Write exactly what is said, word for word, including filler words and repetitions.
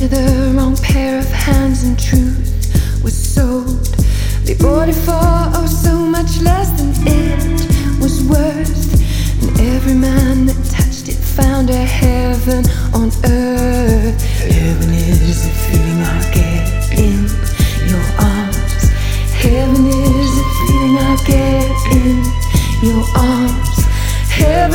into the wrong pair of hands, and truth was sold. They bought it for oh so much less than it was worth. And every man that touched it found a heaven on earth. Heaven is the feeling I get in your arms. Heaven is the feeling I get in your arms. Heaven